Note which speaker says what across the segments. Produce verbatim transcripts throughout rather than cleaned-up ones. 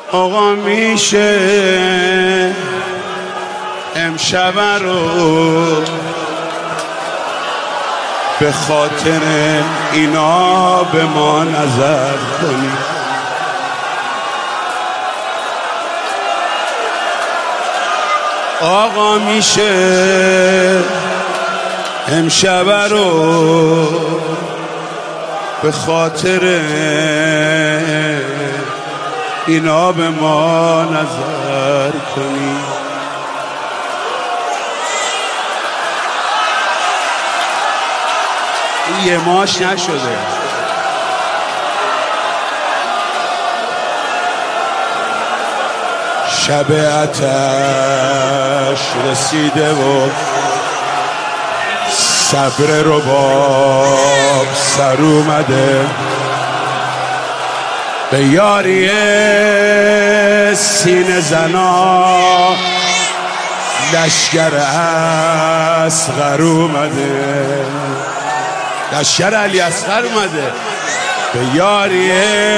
Speaker 1: آقا میشه امشب رو به خاطر اینا به ما نظر کنی؟ آقا میشه امشب رو به خاطر اینا به ما نظر کنی؟ یه ماش نشده. شب آتش رسیده و صبر رباب سر اومده، به یاری سینه زنا لشگر اصغر اومده، لشگر علی اصغر اومده، به یاری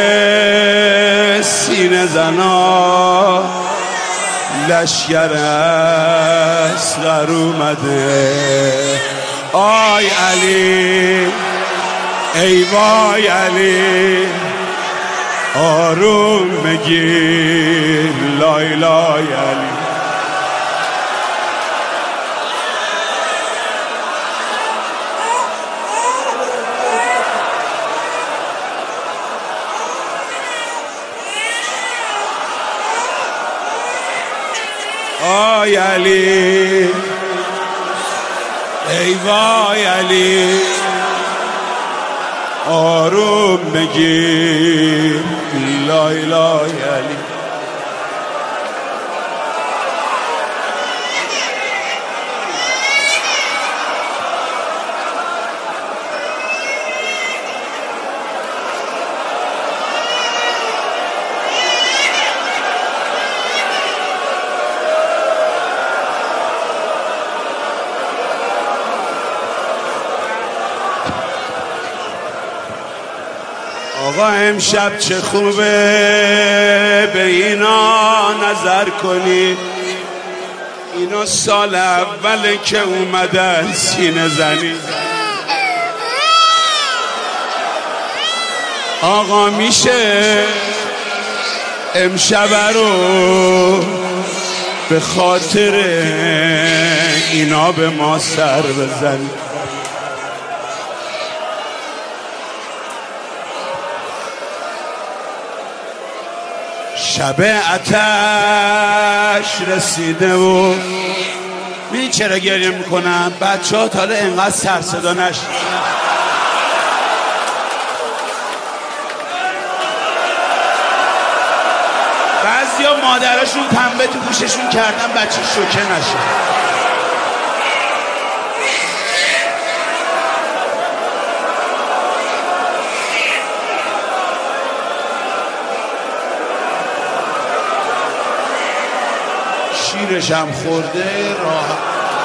Speaker 1: سینه زنا لشگر اصغر اومده. آی علی ای وای علی آروم بگیر لای لای علی. آی علی ای وای علی آروم بگیر لای لای علی. آقا امشب چه خوبه به اینا نظر کنی، اینا سال اوله که اومدن سینه زنی. آقا میشه امشب رو به خاطر اینا به ما سر بزنی؟ شب آتش رسیده و می چرا گریه میکنم؟ بچه ها تا حالا انقدر سر صدا نشد. بعضی ها مادراشون پنبه تو گوششون کردن بچه شوکه نشه. شیرش هم خورده راحت.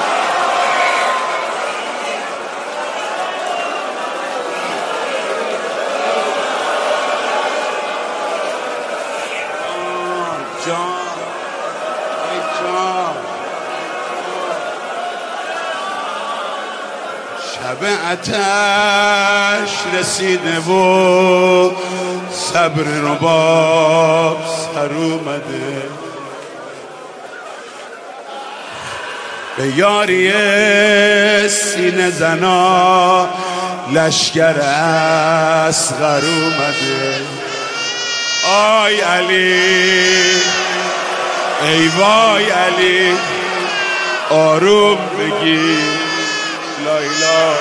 Speaker 1: جان ای جان شب آتش رسیده و صبر رباب سر اومده، به یاری سینه زنا لشگر اصغر اومده. آی علی ای وای علی آروم بگیر لای لای.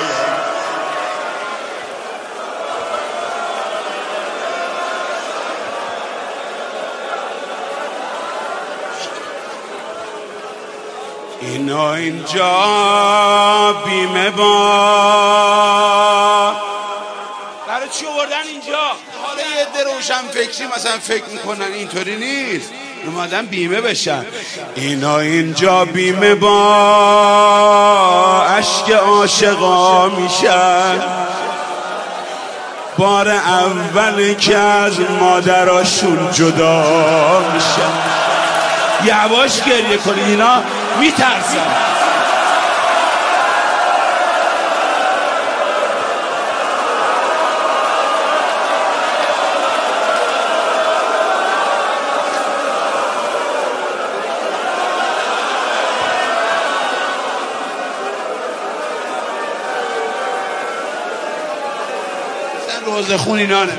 Speaker 1: اینا اینجا بیمه با برای چی آوردن اینجا؟ حالا یه عده روشن فکری مثلا فکر میکنن اینطوری نیست، اومدن بیمه بشن. اینا اینجا بیمه با اشک عاشقا میشن، بار اول که از مادراشون جدا میشن. یواش گریه کنید، اینا میترسن. روزه خون اینا نه.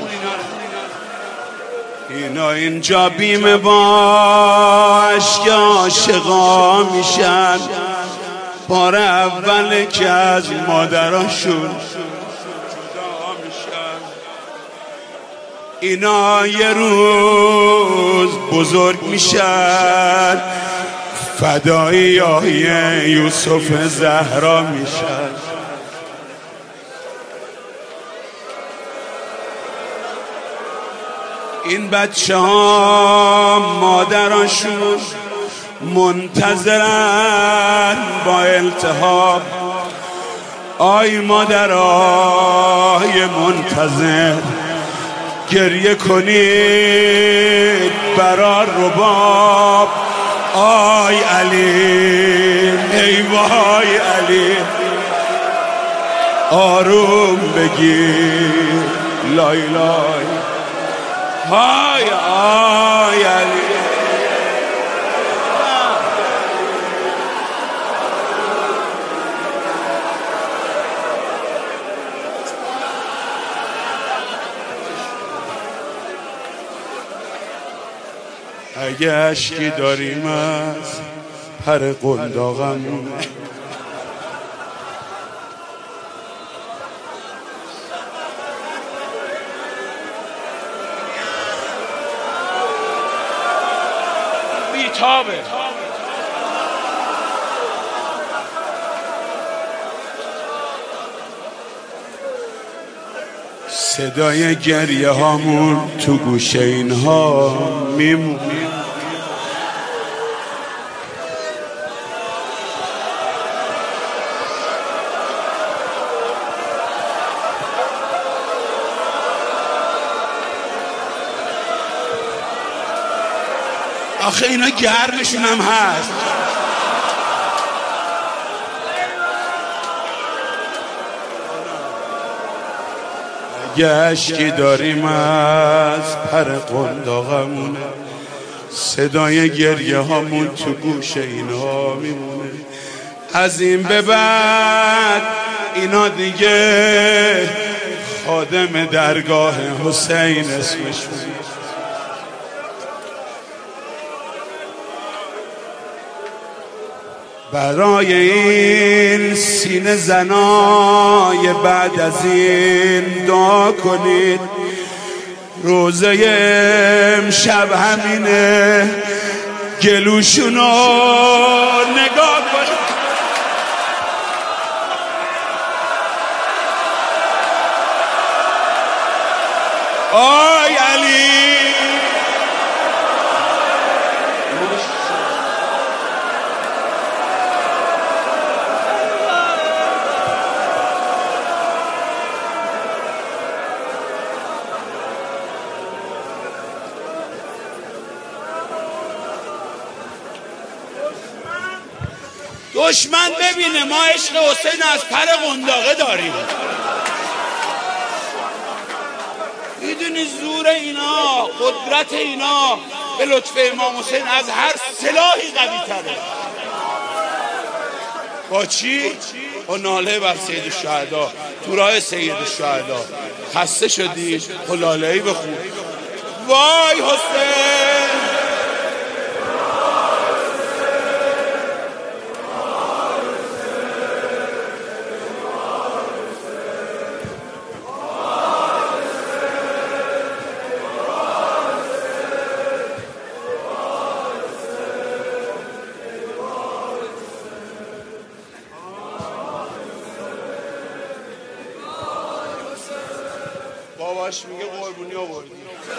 Speaker 1: اینا اینجا بیمه با عشق عاشقا میشن، بار اول که از مادراشون جدا میشن. اینا یه روز بزرگ میشن، فدایی های یوسف زهرا میشن. این بچه ها مادراشون منتظرن با التهاب. آی مادرای منتظر، گریه کنید برا رباب. آی علی، ای وای علی، آروم بگیر، لای لای. های آی علی، اگه اشکی داریم از پر قنداقمونه. بیتابه صدای گریه هامون تو گوشه اینها میمونه. آخه اینا گرمشون هم هست. اگه اشکی داریم از پر قنداقمونه، صدای گریه هامون تو گوش اینا میمونه. از این به بعد اینا دیگه خادم درگاه حسین اسمشون. برای این سینه زنای بعد از این دعا کنید. روزه امشب همینه، گلوشونو نگاه کنید. آی علی، دشمن ببینه ما عشق حسین از پر قنداقه داریم. میدونی زور اینا، قدرت اینا به لطف امام حسین از هر سلاحی قوی تره. با چی؟ با ناله بر سید الشهدا، تو راه سید الشهدا. خسته شدی؟ خب لاله‌ای بخون. وای حسین، باباش میگه قربونی آوردی.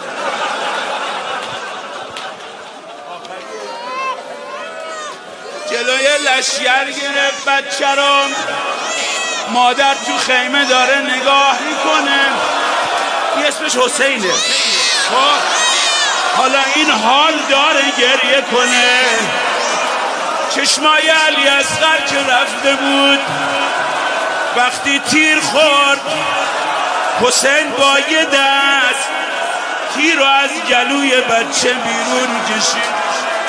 Speaker 1: جلوی لشگر گرفت بچه رو، مادر تو خیمه داره نگاه میکنه. این اسمش حسینه. خب حالا این حال داره گریه کنه. چشمای علی اصغر که رفته بود وقتی تیر خورد، حسین با یه دست تیر رو از گلوی بچه بیرون کشید.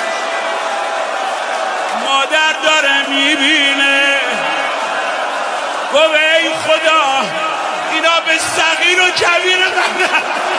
Speaker 1: مادر داره میبینه، گفت ای خدا اینا به صغیر و کبیر من